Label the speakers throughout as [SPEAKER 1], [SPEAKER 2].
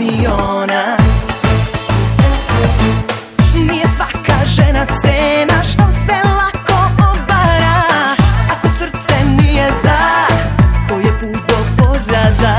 [SPEAKER 1] miliona. Nije svaka žena cena što se lako obara. Ako srce nije za, to je put do poraza.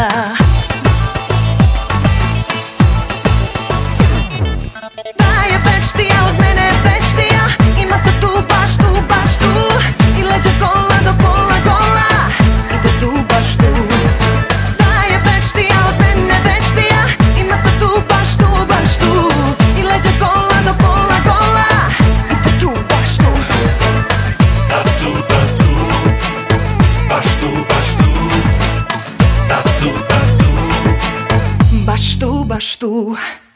[SPEAKER 1] Da je veštija od mene veštija, ima tatu baš tu, baš tu. I leđa gola do pola gola, ide tu baš tu. Da je veštija od mene veštija, ima tatu baš tu, baš tu. I leđa gola do pola gola, ide tu baš tu.
[SPEAKER 2] Tatu, tatu, baš tu, baš tu. Tatu, tatu,
[SPEAKER 1] baš tu, baš tu.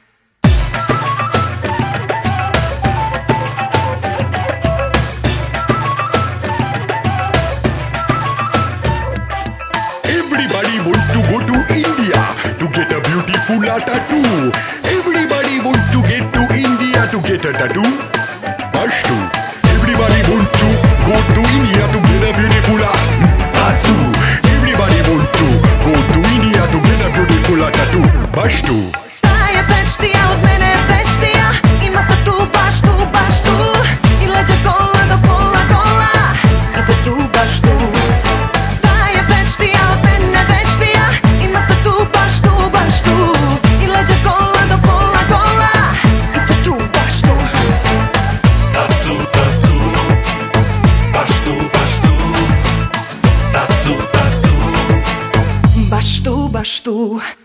[SPEAKER 3] Everybody want to go to India to get a beautiful tattoo. Everybody want to get to India to get a tattoo. Pashto. Everybody want to go to India to get a beautiful tattoo. Everybody want to go to India to get a beautiful tattoo. Pashto.
[SPEAKER 1] Da je veštija od mene veštija, ima tatu baš tu, baš tu. I leđa gola do pola gola, ide tu baš tu. Da je veštija od mene veštija, ima tatu baš tu, baš tu. I leđa gola do pola gola, ide tu baš tu.
[SPEAKER 2] tatu, tatu, baš tu, baš tu. Tatu, tatu,
[SPEAKER 1] Baš tu, baš tu.